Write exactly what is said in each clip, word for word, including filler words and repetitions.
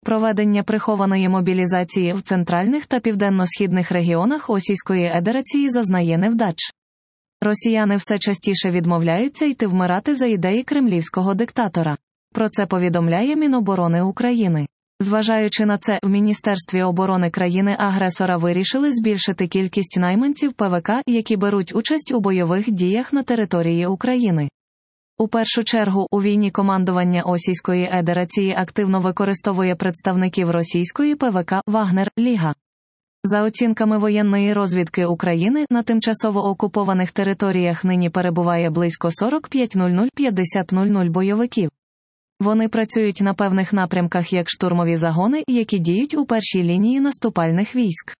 Проведення прихованої мобілізації в центральних та південно-східних регіонах Російської Федерації зазнає невдач. Росіяни все частіше відмовляються йти вмирати за ідеї кремлівського диктатора. Про це повідомляє Міноборони України. Зважаючи на це, в Міністерстві оборони країни-агресора вирішили збільшити кількість найманців ПВК, які беруть участь у бойових діях на території України. У першу чергу, у війні командування Російської Федерації активно використовує представників російської ПВК «Вагнер» Ліга. За оцінками воєнної розвідки України, на тимчасово окупованих територіях нині перебуває близько сорок п'ять тисяч - п'ятдесят тисяч бойовиків. Вони працюють на певних напрямках як штурмові загони, які діють у першій лінії наступальних військ.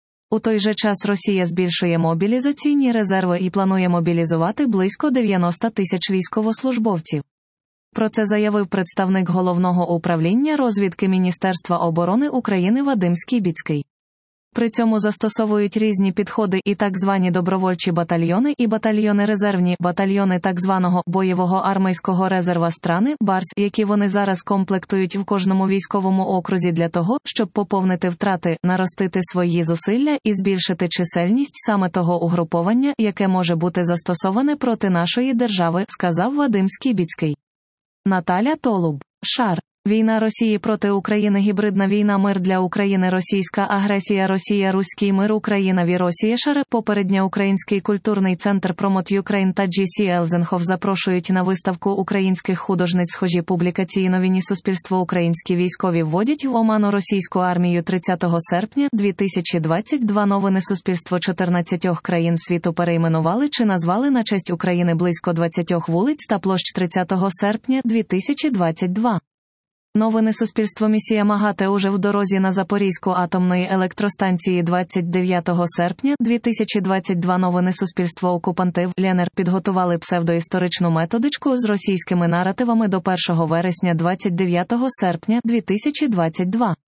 У той же час Росія збільшує мобілізаційні резерви і планує мобілізувати близько дев'яносто тисяч військовослужбовців. Про це заявив представник Головного управління розвідки Міністерства оборони України Вадим Скібіцький. При цьому застосовують різні підходи і так звані добровольчі батальйони і батальйони резервні, батальйони так званого бойового армійського резерва страни БАРС, які вони зараз комплектують в кожному військовому окрузі для того, щоб поповнити втрати, наростити свої зусилля і збільшити чисельність саме того угруповання, яке може бути застосоване проти нашої держави, сказав Вадим Скібіцький. Наталя Толуб. Шар. Війна Росії проти України. Гібридна війна. Мир для України. Російська агресія. Росія. Руський мир. Україна. Віросія. Шаре. Попередня Український культурний центр Промот Юкрейн та джі сі Елзенхоф запрошують на виставку українських художниць. Схожі публікації. Новини. Суспільство. Українські військові вводять в оману російську армію. тридцятого серпня дві тисячі двадцять два. Новини. Суспільство. чотирнадцять країн світу перейменували чи назвали на честь України близько двадцять вулиць та площ. тридцятого серпня дві тисячі двадцять два. Новини. Суспільство. Місія МАГАТЕ уже в дорозі на Запорізьку атомної електростанції. двадцять дев'ятого серпня дві тисячі двадцять два. Новини. Суспільство. Окупанти в ЛНР підготували псевдоісторичну методичку з російськими наративами до першого вересня. Двадцять дев'ятого серпня дві тисячі двадцять два.